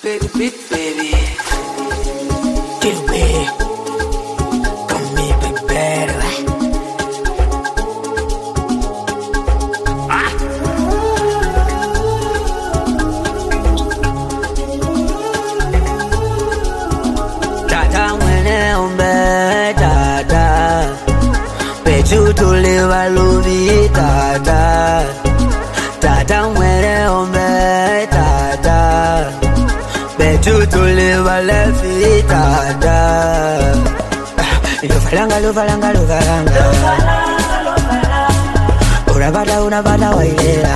Baby, baby, quiero ver con mi bebé. Tata mwene ombe tata, pechu tuliva luvi tata. Tata mwene ombe tata, pechu tuliva lefi tata. Lo falanga. Una bata wailera.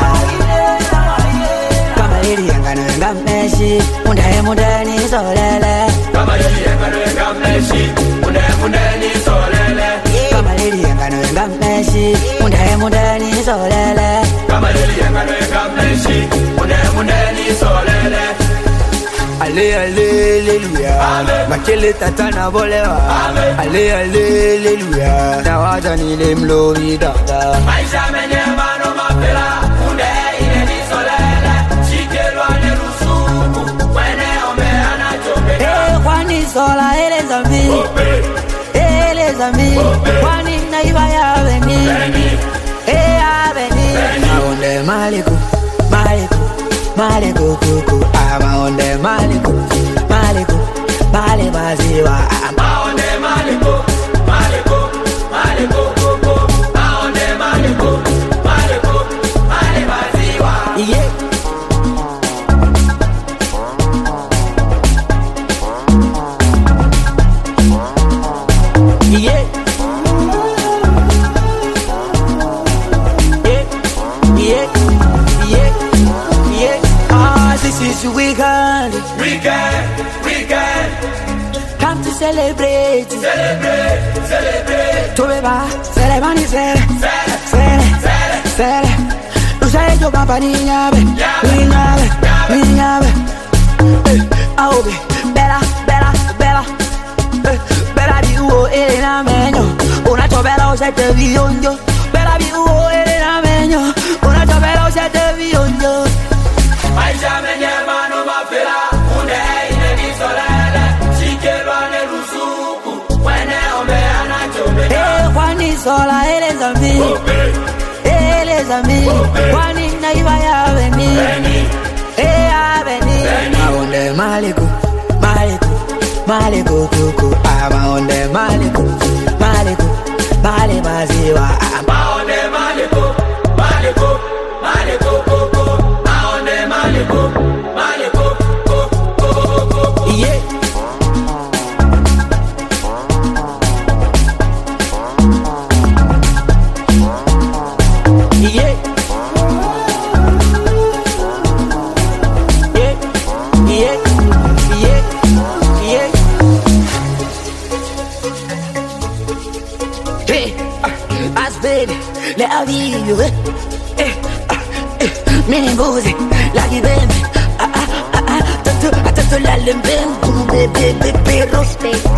Kamaliri yangano yanga meshi, mundae ni solele. Kamaliri yangano yanga meshi, mundae ni solele. Kamaliri yangano yanga meshi, mundae ni solele. Kamaliri yangano yanga meshi, mundae ni solele. Ale, aleluya. Makele tata na bolewa. Ale, aleluya. Na waja nile mlori dada. Maisha menye mano mapela, munde ine ni solele. Shikelwa ne rusuku, wene ome anachomeka. Kwani sola ele zambi. Ele zambi. Kwani naiba ya beni. Ya beni. Maonde maliku. Kuku. Maonde maliku. Male maziwa. Maonde maliku. Kuku. Maonde maliku. Male maziwa. Yeah. This is the weekend. Come to celebrate. Tu beba, celebani cele. Tu sei yo campanilla, niña. Oh, bella. Bella vivo Elena Meño. Una chopera o sette bionjo. Bella vivo Elena Meño. Una chopera o sette bionjo. Maisha menye mano mapela, munde ine ni solele. Shikelwa ne rusuku, wene ome anachomeka. Kwani sola ele zambi. Kwani naiba ya beni. Ya beni. Maonde maliku. Kuku. Maonde maliku. Male maziwa. Maonde maliku. Kuku. Maonde maliku. Kuku. Yeah. Hey, Asbed, le avivo, mini mbuzi, la kibembe, tanto la lembembe, bebe, roste.